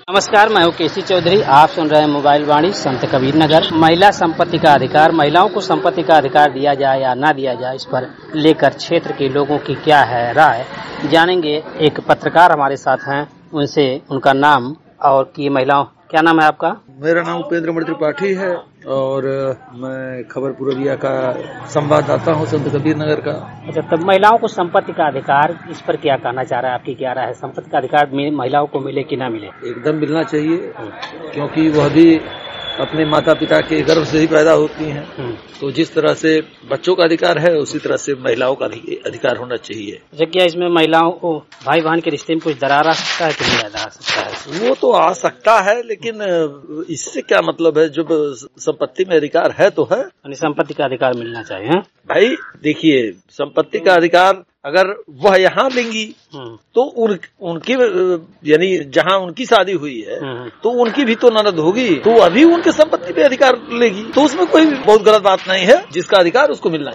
नमस्कार, मैं हूँ केसी चौधरी। आप सुन रहे हैं मोबाइल वाणी संत कबीर नगर। महिला संपत्ति का अधिकार, महिलाओं को संपत्ति का अधिकार दिया जाए या ना दिया जाए, इस पर लेकर क्षेत्र के लोगों की क्या है राय, जानेंगे। एक पत्रकार हमारे साथ हैं, उनसे उनका नाम और की महिलाओं। क्या नाम है आपका? मेरा नाम उपेंद्र मणि त्रिपाठी है और मैं खबर पूर्विया का संवाददाता हूँ संत कबीर नगर का। अच्छा, तब महिलाओं को संपत्ति का अधिकार, इस पर क्या कहना चाह रहा है? आपकी क्या राय है? संपत्ति का अधिकार महिलाओं को मिले कि ना मिले? एकदम मिलना चाहिए, क्योंकि वह भी अपने माता पिता के गर्भ से ही पैदा होती हैं। तो जिस तरह से बच्चों का अधिकार है, उसी तरह से महिलाओं का अधिकार होना चाहिए। अच्छा, क्या इसमें महिलाओं को भाई बहन के रिश्ते में कुछ दरार आ सकता है कि नहीं आ सकता है? वो तो आ सकता है, लेकिन इससे क्या मतलब है? जब संपत्ति में अधिकार है तो है, संपत्ति का अधिकार मिलना चाहिए। है? भाई देखिए, संपत्ति का अधिकार अगर वह यहाँ लेंगी तो उनकी यानी जहाँ उनकी शादी हुई है तो उनकी भी तो ननद होगी, तो अभी उनके संपत्ति पे अधिकार लेगी, तो उसमें कोई बहुत गलत बात नहीं है। जिसका अधिकार उसको मिलना